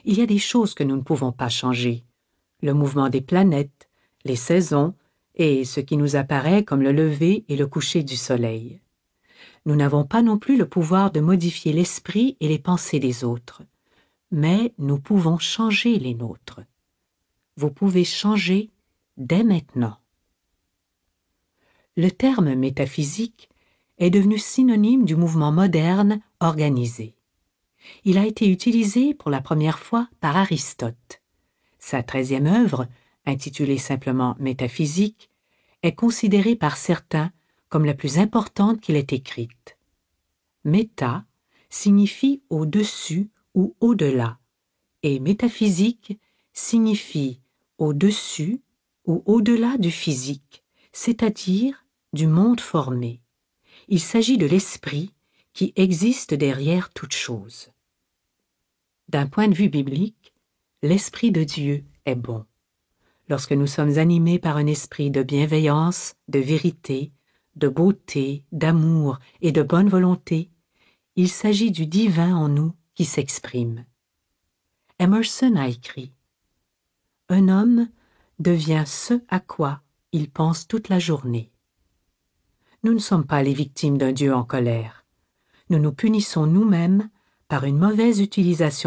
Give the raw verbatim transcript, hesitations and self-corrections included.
Il y a des choses que nous ne pouvons pas changer. Le mouvement des planètes, les saisons et ce qui nous apparaît comme le lever et le coucher du soleil. Nous n'avons pas non plus le pouvoir de modifier l'esprit et les pensées des autres, mais nous pouvons changer les nôtres. Vous pouvez changer dès maintenant. Le terme métaphysique est devenu synonyme du mouvement moderne organisé. Il a été utilisé pour la première fois par Aristote. Sa treizième œuvre, intitulée simplement Métaphysique, est considérée par certains comme la plus importante qu'il ait écrite. Méta signifie au-dessus ou au-delà, et métaphysique signifie au-dessus ou au-delà du physique, c'est-à-dire du monde formé. Il s'agit de l'esprit qui existe derrière toute chose. D'un point de vue biblique, l'Esprit de Dieu est bon. Lorsque nous sommes animés par un esprit de bienveillance, de vérité, de beauté, d'amour et de bonne volonté, il s'agit du divin en nous qui s'exprime. Emerson a écrit « Un homme devient ce à quoi il pense toute la journée. » Nous ne sommes pas les victimes d'un Dieu en colère. Nous nous punissons nous-mêmes par une mauvaise utilisation